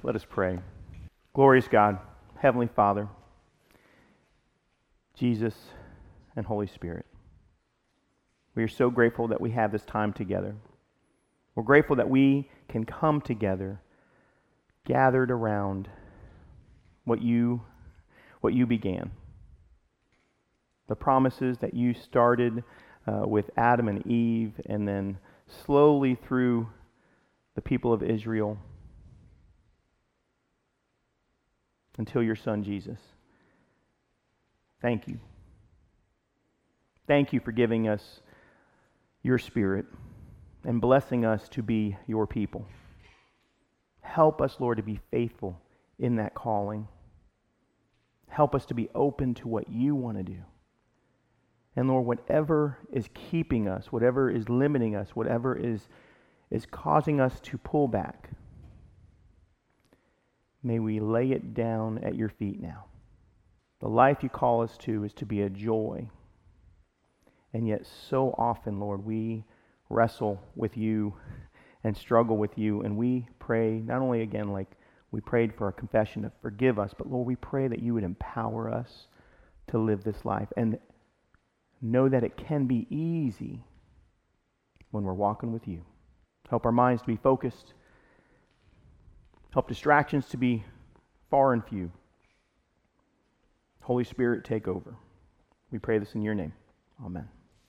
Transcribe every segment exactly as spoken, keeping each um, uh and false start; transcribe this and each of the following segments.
Let us pray. Glorious God, Heavenly Father, Jesus and Holy Spirit, we are so grateful that we have this time together. We're grateful that we can come together, gathered around what you, what you began. The promises that you started uh, with Adam and Eve, and then slowly through the people of Israel until your Son, Jesus. Thank you. Thank you for giving us your Spirit and blessing us to be your people. Help us, Lord, to be faithful in that calling. Help us to be open to what you want to do. And Lord, whatever is keeping us, whatever is limiting us, whatever is, is causing us to pull back, may we lay it down at your feet now. The life you call us to is to be a joy. And yet so often, Lord, we wrestle with you and struggle with you. And we pray, not only again like we prayed for a confession to forgive us, but Lord, we pray that you would empower us to live this life. And know that it can be easy when we're walking with you. Help our minds to be focused. Help distractions to be far and few. Holy Spirit, take over. We pray this in your name. Amen.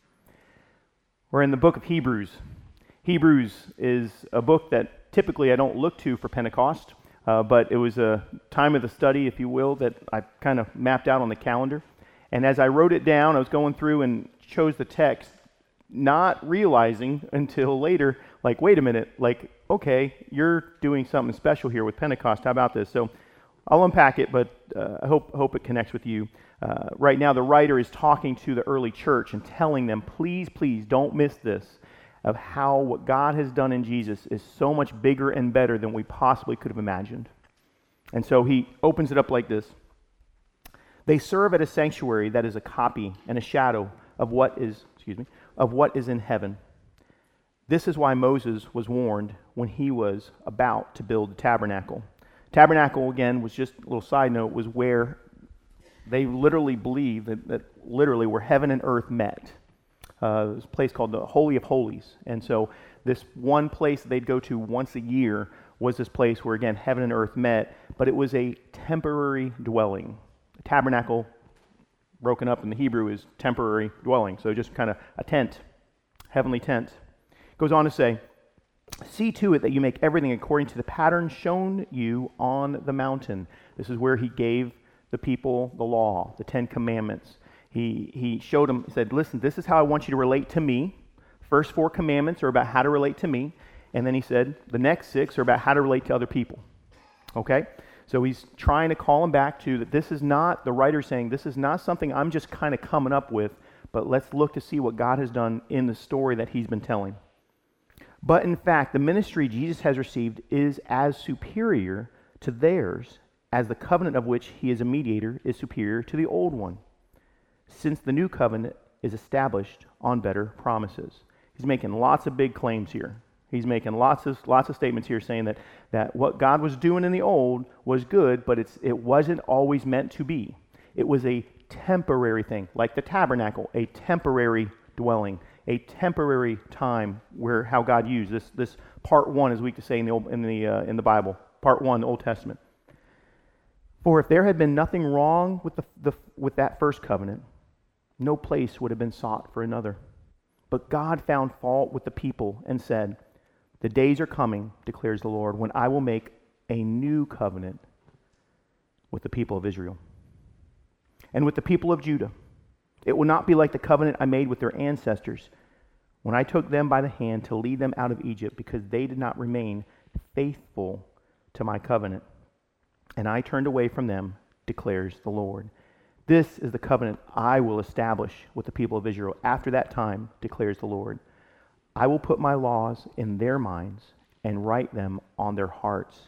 We're in the book of Hebrews. Hebrews is a book that typically I don't look to for Pentecost, uh, but it was a time of the study, if you will, that I kind of mapped out on the calendar. And as I wrote it down, I was going through and chose the text, not realizing until later, like, wait a minute, like, okay, you're doing something special here with Pentecost. How about this? So I'll unpack it, but uh, I hope hope it connects with you. Uh, right now, the writer is talking to the early church and telling them, please, please don't miss this, of how what God has done in Jesus is so much bigger and better than we possibly could have imagined. And so he opens it up like this. They serve at a sanctuary that is a copy and a shadow of what is, excuse me, of what is in heaven. This is why Moses was warned when he was about to build the tabernacle. Tabernacle, again, was just a little side note, was where they literally believed that, that literally where heaven and earth met. Uh, there's a place called the Holy of Holies. And so this one place they'd go to once a year was this place where, again, heaven and earth met, but it was a temporary dwelling. A tabernacle, broken up in the Hebrew, is temporary dwelling. So just kind of a tent, heavenly tent. Goes on to say, see to it that you make everything according to the pattern shown you on the mountain. This is where he gave the people the law, the Ten Commandments. He he showed them, he said, listen, this is how I want you to relate to me. First four commandments are about how to relate to me. And then he said, the next six are about how to relate to other people. Okay? So he's trying to call them back to that this is not, the writer saying, this is not something I'm just kind of coming up with, but let's look to see what God has done in the story that he's been telling. But in fact, the ministry Jesus has received is as superior to theirs as the covenant of which he is a mediator is superior to the old one, since the new covenant is established on better promises. He's making lots of big claims here. He's making lots of lots of statements here saying that, that what God was doing in the old was good, but it's it wasn't always meant to be. It was a temporary thing, like the tabernacle, a temporary dwelling, a temporary time where how God used this. This part one, as we could say in the old, in the uh, in the Bible, part one, the Old Testament. For if there had been nothing wrong with the, the with that first covenant, no place would have been sought for another. But God found fault with the people and said, the days are coming, declares the Lord, when I will make a new covenant with the people of Israel and with the people of Judah. It will not be like the covenant I made with their ancestors when I took them by the hand to lead them out of Egypt, because they did not remain faithful to my covenant. And I turned away from them, declares the Lord. This is the covenant I will establish with the people of Israel after that time, declares the Lord. I will put my laws in their minds and write them on their hearts.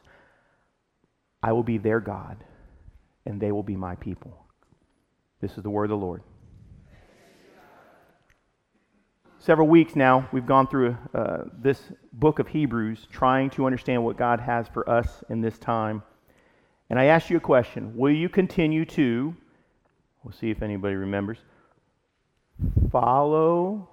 I will be their God, and they will be my people. This is the word of the Lord. several weeks now, we've gone through uh, this book of Hebrews, trying to understand what God has for us in this time. And I asked you a question. Will you continue to, we'll see if anybody remembers, follow?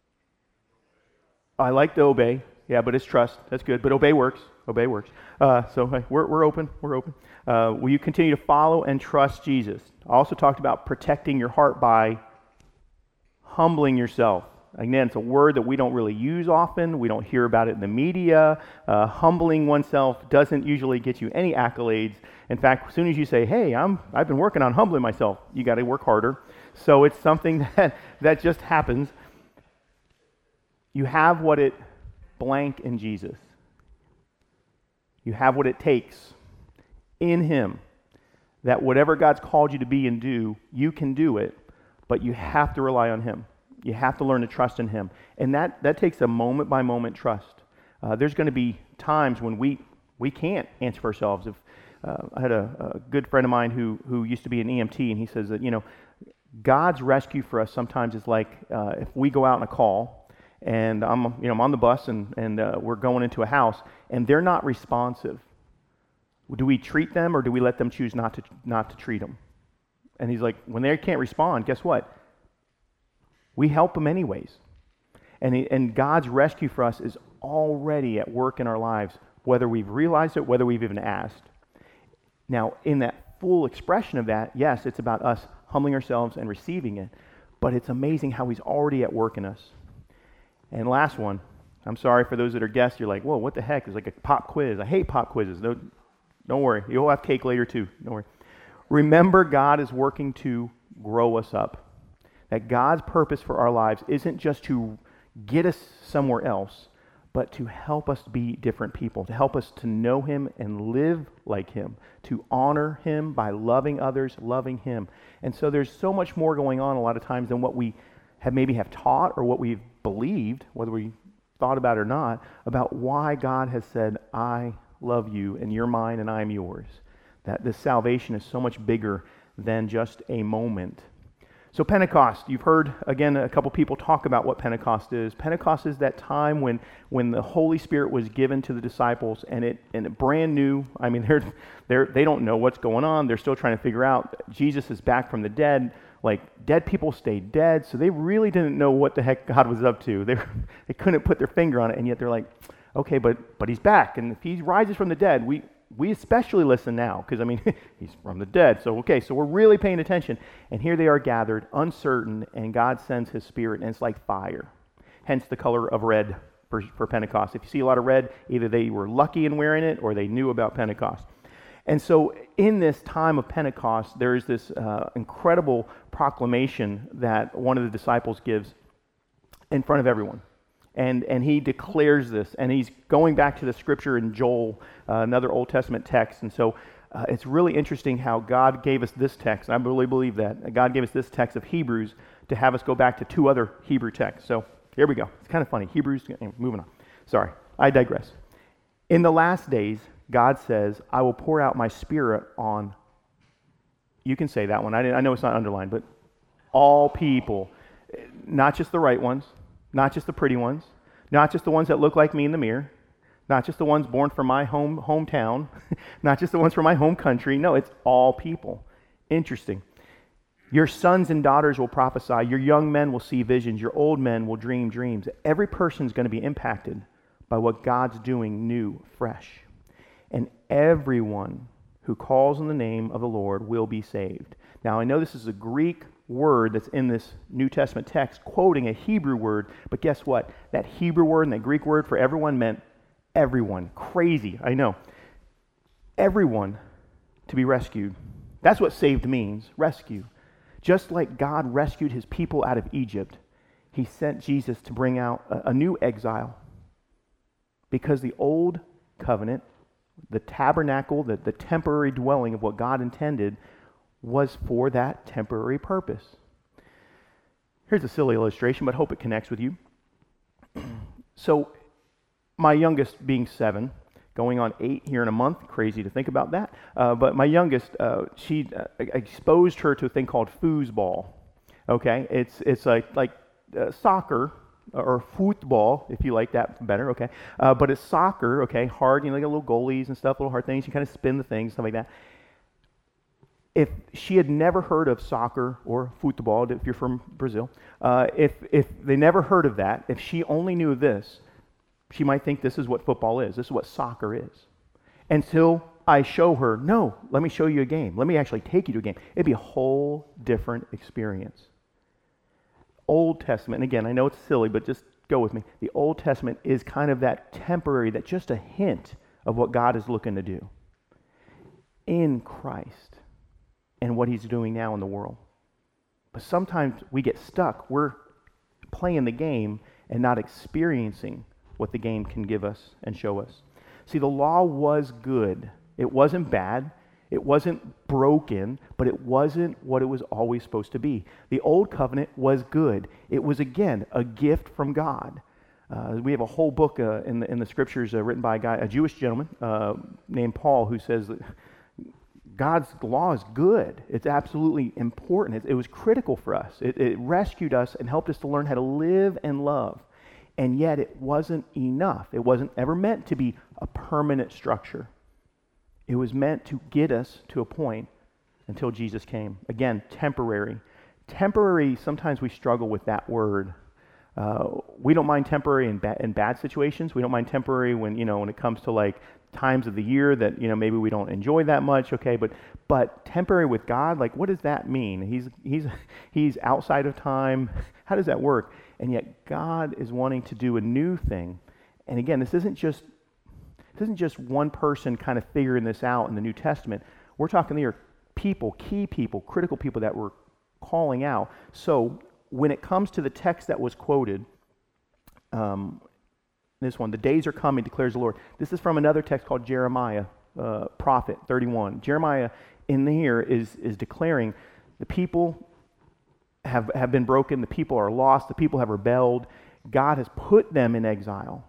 I like to obey. Yeah, but it's trust. That's good. But obey works. Obey works. Uh, so hey, we're, we're open. We're open. Uh, will you continue to follow and trust Jesus? I also talked about protecting your heart by humbling yourself. Again, it's a word that we don't really use often. We don't hear about it in the media. Uh, humbling oneself doesn't usually get you any accolades. In fact, as soon as you say, hey, I'm, I've been working on humbling myself, you got to work harder. So it's something that, that just happens. You have what it blank in Jesus. You have what it takes in Him, that whatever God's called you to be and do, you can do it, but you have to rely on Him. You have to learn to trust in Him. And that, that takes a moment-by-moment trust. Uh, there's going to be times when we we can't answer for ourselves. If uh, I had a, a good friend of mine who who used to be an E M T, and he says that, you know, God's rescue for us sometimes is like uh, if we go out on a call, and I'm you know I'm on the bus, and, and uh, we're going into a house, and they're not responsive. Do we treat them, or do we let them choose not to not to treat them? And he's like, when they can't respond, guess what? We help them anyways. And, he, and God's rescue for us is already at work in our lives, whether we've realized it, whether we've even asked. Now, in that full expression of that, yes, it's about us humbling ourselves and receiving it, but it's amazing how He's already at work in us. And last one, I'm sorry for those that are guests, you're like, whoa, what the heck? It's like a pop quiz. I hate pop quizzes. Don't, don't worry. You'll have cake later too. Don't worry. Remember, God is working to grow us up. That God's purpose for our lives isn't just to get us somewhere else, but to help us be different people, to help us to know Him and live like Him, to honor Him by loving others, loving Him. And so there's so much more going on a lot of times than what we have maybe have taught or what we've believed, whether we thought about it or not, about why God has said, I love you and you're mine and I'm yours. That this salvation is so much bigger than just a moment. So Pentecost, you've heard, again, a couple people talk about what Pentecost is. Pentecost is that time when, when the Holy Spirit was given to the disciples, and it and it brand new. I mean, they're, they're, they don't know what's going on. They're still trying to figure out. Jesus is back from the dead. Like, dead people stayed dead, so they really didn't know what the heck God was up to. They, they couldn't put their finger on it, and yet they're like, okay, but but He's back, and if He rises from the dead, we... We especially listen now, because, I mean, He's from the dead. So, okay, so we're really paying attention. And here they are gathered, uncertain, and God sends His Spirit, and it's like fire. Hence the color of red for, for Pentecost. If you see a lot of red, either they were lucky in wearing it, or they knew about Pentecost. And so in this time of Pentecost, there is this uh, incredible proclamation that one of the disciples gives in front of everyone. And and he declares this, and he's going back to the scripture in Joel, uh, another Old Testament text. And so uh, it's really interesting how God gave us this text. I really believe that. God gave us this text of Hebrews to have us go back to two other Hebrew texts. So here we go. It's kind of funny. Hebrews, moving on. Sorry, I digress. In the last days, God says, I will pour out my Spirit on, you can say that one. I, I know it's not underlined, but all people, not just the right ones. Not just the pretty ones, not just the ones that look like me in the mirror, not just the ones born from my home hometown, not just the ones from my home country. No, it's all people. Interesting. Your sons and daughters will prophesy. Your young men will see visions. Your old men will dream dreams. Every person's going to be impacted by what God's doing new, fresh. And everyone who calls on the name of the Lord will be saved. Now, I know this is a Greek word that's in this New Testament text quoting a Hebrew word, but guess what? That Hebrew word and that Greek word for everyone meant everyone. Crazy, I know. Everyone to be rescued. That's what saved means, rescue. Just like God rescued His people out of Egypt, He sent Jesus to bring out a, a new exile. Because the old covenant, the tabernacle, the, the temporary dwelling of what God intended, was for that temporary purpose. Here's a silly illustration, but hope it connects with you. So, my youngest being seven, going on eight here in a month, crazy to think about that, uh, but my youngest, uh, she uh, exposed her to a thing called foosball. Okay, it's it's like, like uh, soccer, or football, if you like that better, okay? Uh, but it's soccer, okay, hard, you know, like little goalies and stuff, little hard things. You kind of spin the things, stuff like that. If she had never heard of soccer or football, if you're from Brazil, uh, if if they never heard of that, if she only knew this, she might think this is what football is, this is what soccer is. Until I show her, no, let me show you a game. Let me actually take you to a game. It'd be a whole different experience. Old Testament, and again, I know it's silly, but just go with me. The Old Testament is kind of that temporary, that just a hint of what God is looking to do in Christ and what he's doing now in the world. But sometimes we get stuck. We're playing the game and not experiencing what the game can give us and show us. See, the law was good. It wasn't bad. It wasn't broken, but it wasn't what it was always supposed to be. The old covenant was good. It was, again, a gift from God. Uh, we have a whole book uh, in, the, in the scriptures uh, written by a guy, a Jewish gentleman uh, named Paul, who says that God's law is good. It's absolutely important. It, it was critical for us. It, it rescued us and helped us to learn how to live and love. And yet it wasn't enough. It wasn't ever meant to be a permanent structure. It was meant to get us to a point until Jesus came. Again, temporary. Temporary, sometimes we struggle with that word. Uh, we don't mind temporary in, ba- in bad situations. We don't mind temporary when, you know, when it comes to like times of the year that, you know, maybe we don't enjoy that much, okay? But but temporary with God, like what does that mean? He's he's he's outside of time. How does that work? And yet God is wanting to do a new thing. And again, this isn't just this isn't just one person kind of figuring this out in the New Testament. We're talking here people, key people, critical people that we're calling out. So when it comes to the text that was quoted, um, this one, the days are coming, declares the Lord. This is from another text called Jeremiah, uh, prophet thirty-one. Jeremiah in here is is declaring the people have, have been broken, the people are lost, the people have rebelled. God has put them in exile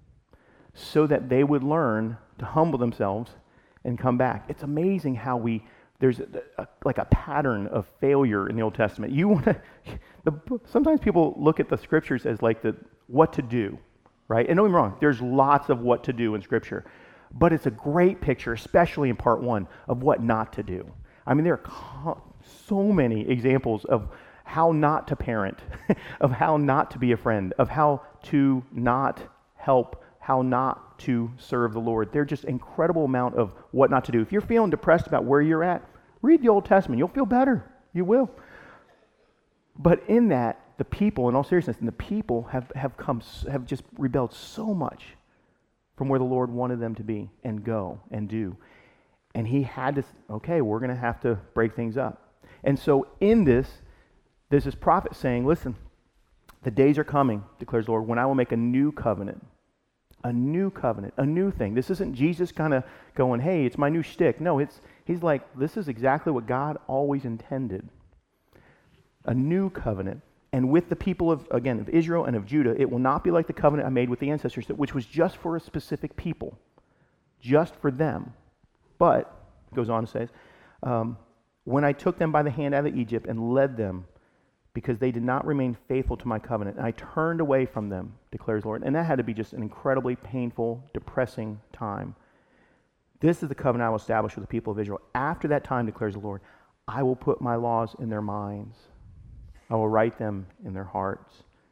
so that they would learn to humble themselves and come back. It's amazing how we, there's a, a, like a pattern of failure in the Old Testament. You want to, the, sometimes people look at the scriptures as like the what to do. Right? And don't get me wrong, there's lots of what to do in Scripture. But it's a great picture, especially in part one, of what not to do. I mean, there are co- so many examples of how not to parent, of how not to be a friend, of how to not help, how not to serve the Lord. There's just incredible amount of what not to do. If you're feeling depressed about where you're at, read the Old Testament. You'll feel better. You will. But in that, the people, in all seriousness, and the people have, have come, have just rebelled so much from where the Lord wanted them to be and go and do. And he had to, okay, we're going to have to break things up. And so in this, there's this prophet saying, listen, the days are coming, declares the Lord, when I will make a new covenant. A new covenant, a new thing. This isn't Jesus kind of going, hey, it's my new shtick. No, it's he's like, this is exactly what God always intended. A new covenant. And with the people of, again, of Israel and of Judah, it will not be like the covenant I made with the ancestors, which was just for a specific people, just for them. But, it goes on to say, um, when I took them by the hand out of Egypt and led them, because they did not remain faithful to my covenant, and I turned away from them, declares the Lord. And that had to be just an incredibly painful, depressing time. This is the covenant I will establish with the people of Israel. After that time, declares the Lord, I will put my laws in their minds. I will write them in their hearts.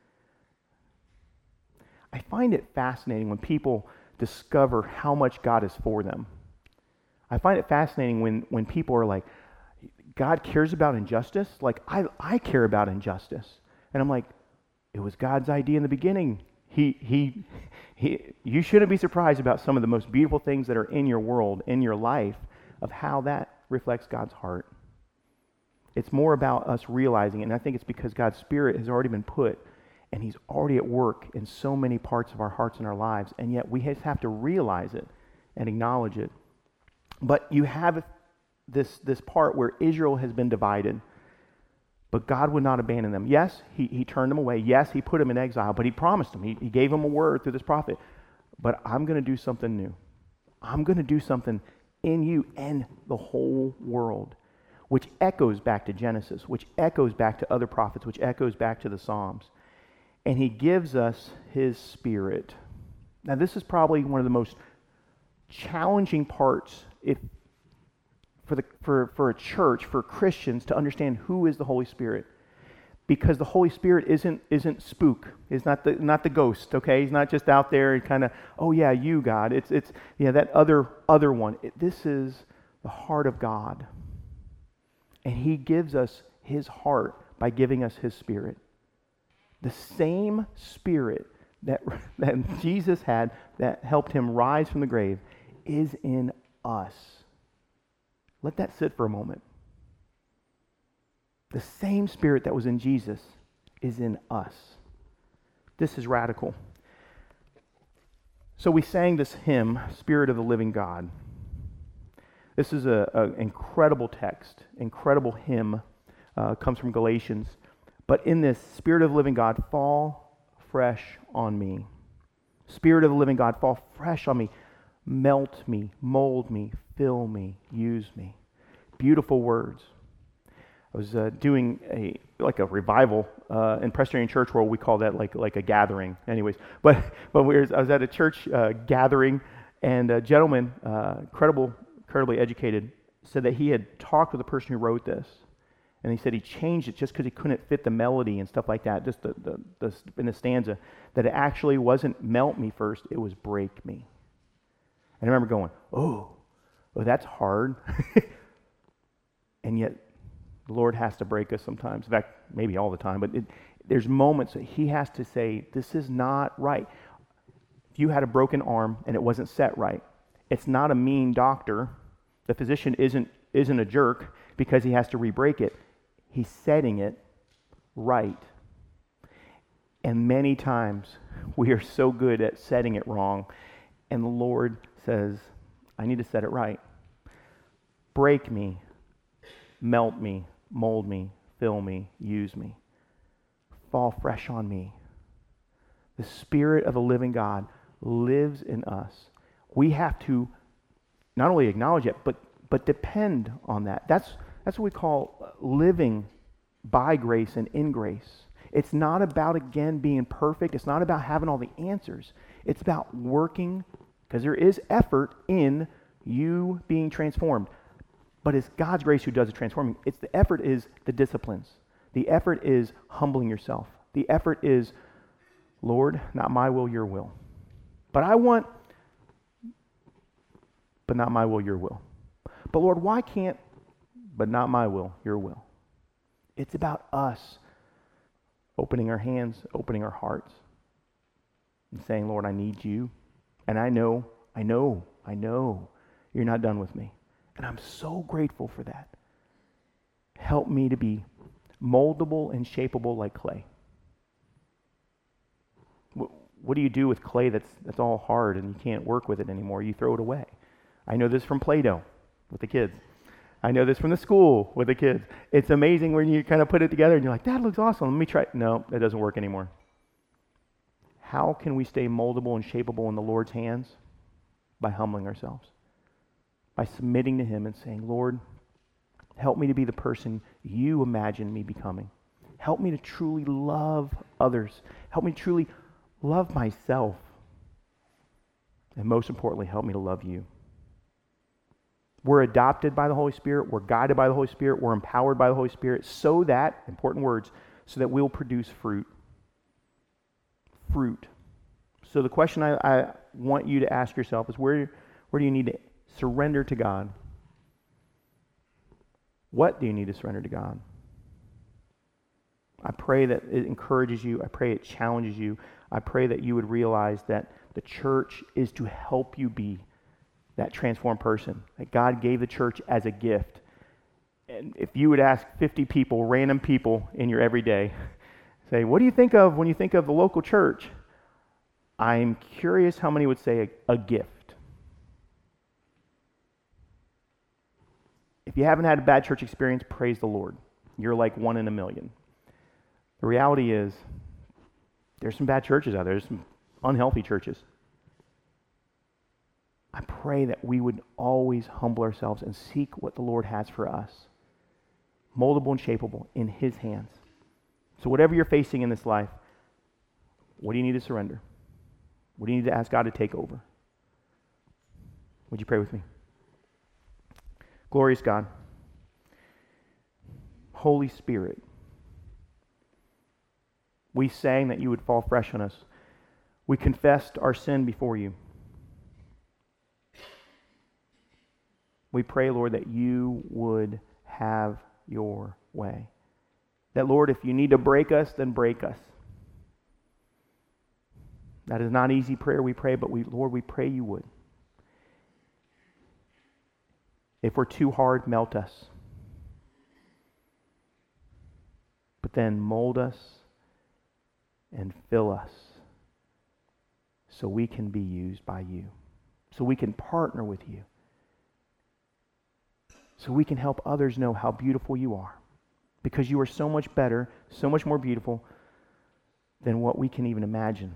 I find it fascinating when people discover how much God is for them. I find it fascinating when, when people are like, God cares about injustice? Like, I, I care about injustice. And I'm like, it was God's idea in the beginning. He, he, he, you shouldn't be surprised about some of the most beautiful things that are in your world, in your life, of how that reflects God's heart. It's more about us realizing it, and I think it's because God's Spirit has already been put, and He's already at work in so many parts of our hearts and our lives, and yet we just have to realize it and acknowledge it. But you have this, this part where Israel has been divided, but God would not abandon them. Yes, He, he turned them away. Yes, He put them in exile, but He promised them. He, he gave them a word through this prophet. But I'm going to do something new. I'm going to do something in you and the whole world, which echoes back to Genesis, which echoes back to other prophets, which echoes back to the Psalms. and he gives us his Spirit. Now, this is probably one of the most challenging parts if for the for, for a church, for Christians to understand who is the Holy Spirit. Because the Holy Spirit isn't isn't spook. He's not the not the ghost, okay? He's not just out there and kind of, oh yeah, you God. It's it's yeah, that other other one. It, this is the heart of God. And he gives us his heart by giving us his Spirit. The same Spirit that, that Jesus had that helped him rise from the grave is in us. Let that sit for a moment. The same Spirit that was in Jesus is in us. This is radical. So we sang this hymn, Spirit of the Living God. This is an incredible text, incredible hymn. Uh, comes from Galatians. But in this, Spirit of the living God, fall fresh on me. Spirit of the living God, fall fresh on me. Melt me, mold me, fill me, use me. Beautiful words. I was uh, doing a like a revival uh, in Presbyterian church world. We call that like like a gathering. Anyways, but but we were, I was at a church uh, gathering, and a gentleman, uh, incredible, incredibly educated, said that he had talked with the person who wrote this. And he said he changed it just because he couldn't fit the melody and stuff like that, just the, the, the in the stanza, that it actually wasn't melt me first, it was break me. And I remember going, oh, oh that's hard. And yet, the Lord has to break us sometimes. In fact, maybe all the time, but it, there's moments that he has to say, this is not right. If you had a broken arm and it wasn't set right, it's not a mean doctor. The physician isn't isn't a jerk because he has to re-break it. He's setting it right. And many times we are so good at setting it wrong. And the Lord says, I need to set it right. Break me, melt me, mold me, fill me, use me. Fall fresh on me. The Spirit of the living God lives in us. We have to not only acknowledge it, but, but depend on that. That's That's what we call living by grace and in grace. It's not about, again, being perfect. It's not about having all the answers. It's about working, because there is effort in you being transformed. But it's God's grace who does the transforming. It's the effort is the disciplines. The effort is humbling yourself. The effort is, Lord, not my will, your will. But I want, but not my will, your will. But Lord, why can't but not my will, your will. It's about us opening our hands, opening our hearts, and saying, Lord, I need you. And I know, I know, I know you're not done with me. And I'm so grateful for that. Help me to be moldable and shapeable like clay. What, what do you do with clay that's that's all hard and you can't work with it anymore? You throw it away. I know this from Play-Doh with the kids. I know this from the school with the kids. It's amazing when you kind of put it together and you're like, that looks awesome. Let me try it. No, that doesn't work anymore. How can we stay moldable and shapeable in the Lord's hands? By humbling ourselves. By submitting to him and saying, Lord, help me to be the person you imagine me becoming. Help me to truly love others. Help me to truly love myself. And most importantly, help me to love you. We're adopted by the Holy Spirit. We're guided by the Holy Spirit. We're empowered by the Holy Spirit so that, important words, so that we'll produce fruit. Fruit. So the question I, I want you to ask yourself is, where, where do you need to surrender to God? What do you need to surrender to God? I pray that it encourages you. I pray it challenges you. I pray that you would realize that the church is to help you be that transformed person, that God gave the church as a gift. And if you would ask fifty people, random people in your everyday, say, what do you think of when you think of the local church? I'm curious how many would say a, a gift. If you haven't had a bad church experience, praise the Lord. You're like one in a million. The reality is, there's some bad churches out there. There's some unhealthy churches. I pray that we would always humble ourselves and seek what the Lord has for us. Moldable and shapeable in his hands. So whatever you're facing in this life, What do you need to surrender? What do you need to ask God to take over? Would you pray with me? Glorious God, Holy Spirit, we sang that you would fall fresh on us. We confessed our sin before you. We pray, Lord, that you would have your way. That, Lord, if you need to break us, then break us. That is not easy prayer we pray, but we, Lord, we pray you would. If we're too hard, melt us. But then mold us and fill us so we can be used by you. So we can partner with you. So we can help others know how beautiful you are. Because you are so much better, so much more beautiful than what we can even imagine.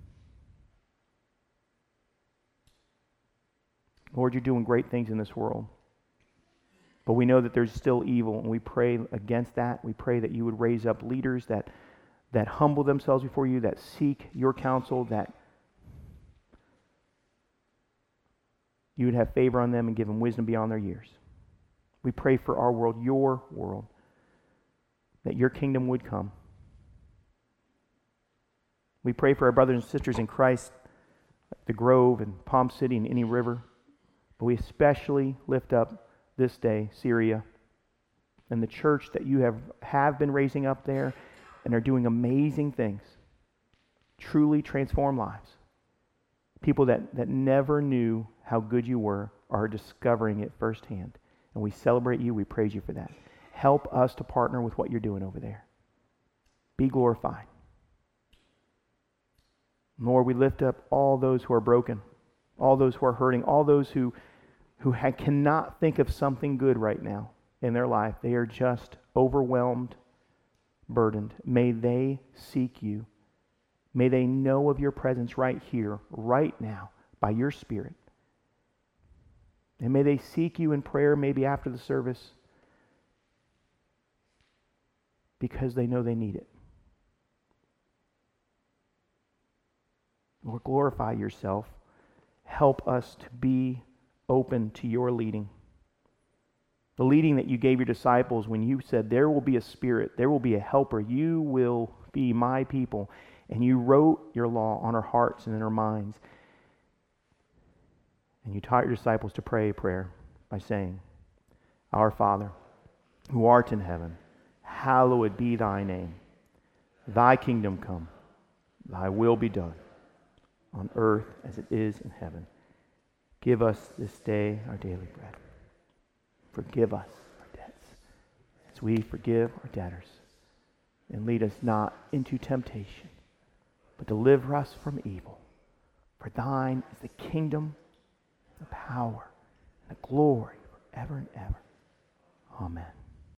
Lord, you're doing great things in this world. But we know that there's still evil, and we pray against that. We pray that you would raise up leaders that, that humble themselves before you, that seek your counsel, that you would have favor on them and give them wisdom beyond their years. We pray for our world, your world, that your kingdom would come. We pray for our brothers and sisters in Christ, the Grove and Palm City and any river. But we especially lift up this day Syria and the church that you have, have been raising up there and are doing amazing things, truly transform lives. People that, that never knew how good you were are discovering it firsthand. And we celebrate you. We praise you for that. Help us to partner with what you're doing over there. Be glorified. Lord, we lift up all those who are broken, all those who are hurting, all those who, who ha- cannot think of something good right now in their life. They are just overwhelmed, burdened. May they seek you. May they know of your presence right here, right now, by your Spirit. And may they seek you in prayer maybe after the service because they know they need it. Lord, glorify yourself. Help us to be open to your leading. The leading that you gave your disciples when you said, there will be a Spirit, there will be a helper, you will be my people. And you wrote your law on our hearts and in our minds. And you taught your disciples to pray a prayer by saying, Our Father, who art in heaven, hallowed be thy name. Thy kingdom come, thy will be done, on earth as it is in heaven. Give us this day our daily bread. Forgive us our debts, as we forgive our debtors. And lead us not into temptation, but deliver us from evil. For thine is the kingdom, the power, and the glory forever and ever. Amen.